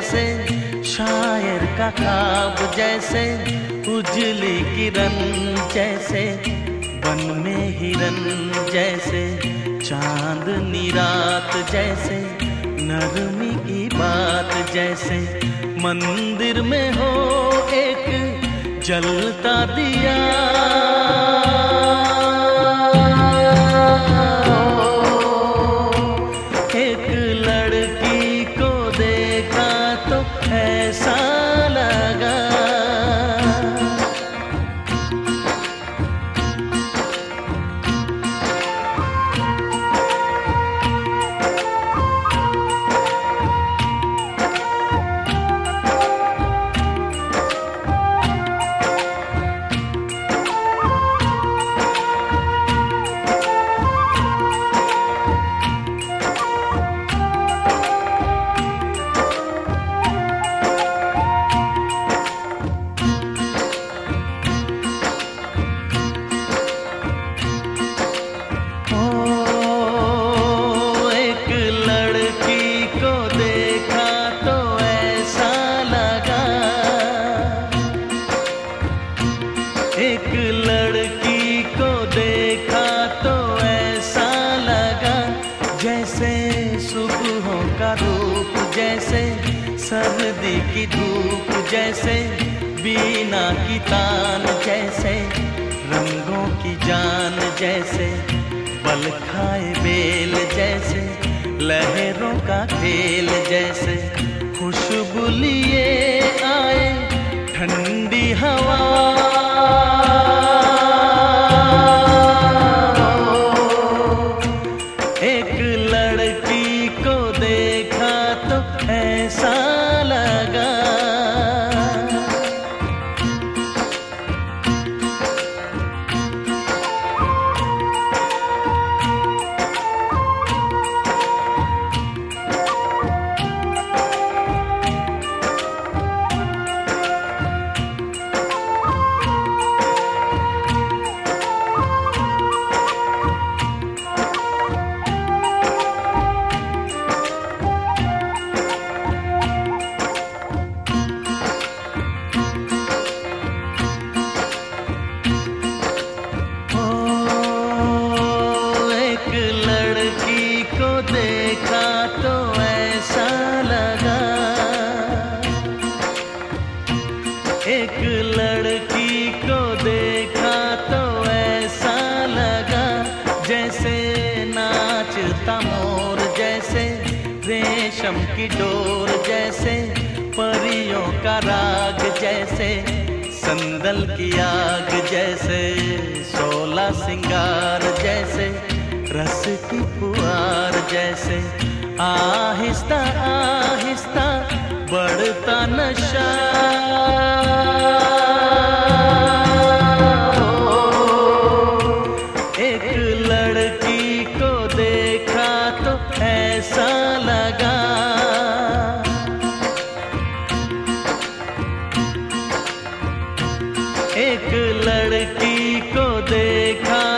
जैसे, शायर का ख्वाब जैसे, उजली किरण जैसे, वन में हिरन जैसे, चांदनी रात जैसे, नरमी की बात जैसे, मंदिर में हो एक जलता दिया। एक लड़की को देखा तो ऐसा लगा, एक लड़की को देखा तो ऐसा लगा, जैसे सुबहों का रूप जैसे, सर्दी की धूप जैसे, बीना की तान जैसे, रंगों की जान जैसे, बल खाए बेल जैसे, लहरों का खेल जैसे, खुशबू लिए आए ठंडी हवा। एक लड़की को देखा तो ऐसा लगा, देखा तो ऐसा लगा, एक लड़की को देखा तो ऐसा लगा, जैसे नाचता मोर जैसे, रेशम की डोर जैसे, परियों का राग जैसे, संदल की आग जैसे, 16 सिंगार जैसे, रस की पुआर जैसे, आहिस्ता आहिस्ता बढ़ता नशा। एक लड़की को देखा तो ऐसा लगा, एक लड़की को देखा